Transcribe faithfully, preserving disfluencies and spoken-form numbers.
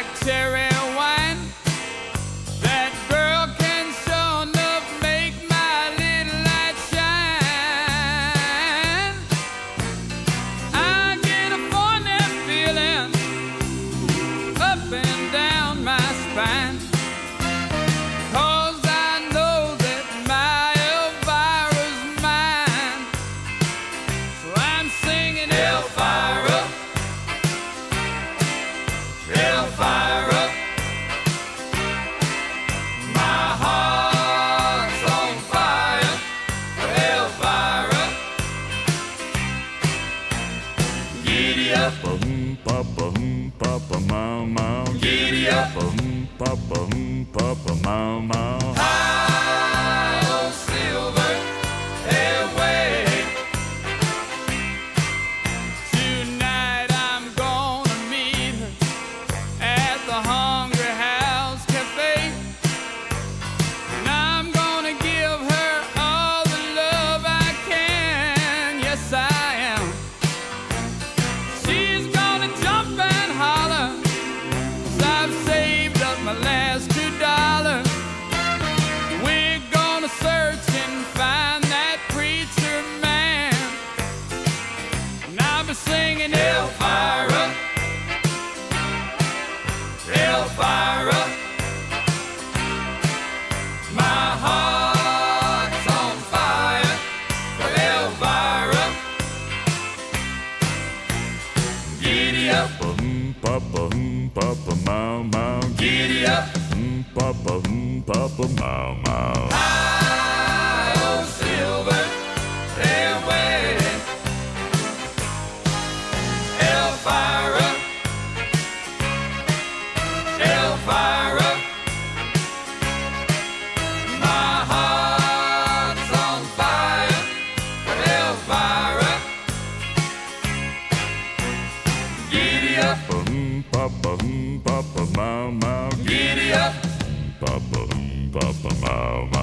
like cherry wine. That girl can sure enough make my little light shine. I get a funny feeling up and down my spine, 'cause I know that my Elvira's mine. So I'm singing Elvira, Elvira, my heart's on fire for Elvira. Giddy up, Bum, ba, bum, ba, ba, mau, mau. giddy up, Bum, ba, bum, ba, ba, mau, mau. high on silver airway. Tonight I'm gonna meet her at the Hungry House Cafe, and I'm gonna give her all the love I can. Yes, I am. She's gonna jump and holler, 'cause I've saved up my last two dollars. We're gonna search and find that preacher man, and I'll be singing Elvira, Elvira, my heart's on fire for Elvira. Giddy up, Bum, ba, bum, ba, ba, mau, mau. giddy up, Bum, ba, bum, ba, ba, mau, mau. high on silver airway. Elvira, Elvira, my heart's on fire for Elvira. Giddy up, Bum, ba, bum, ba, ba, mau, mau. giddy up. Ba, bum, ba, ba, mau,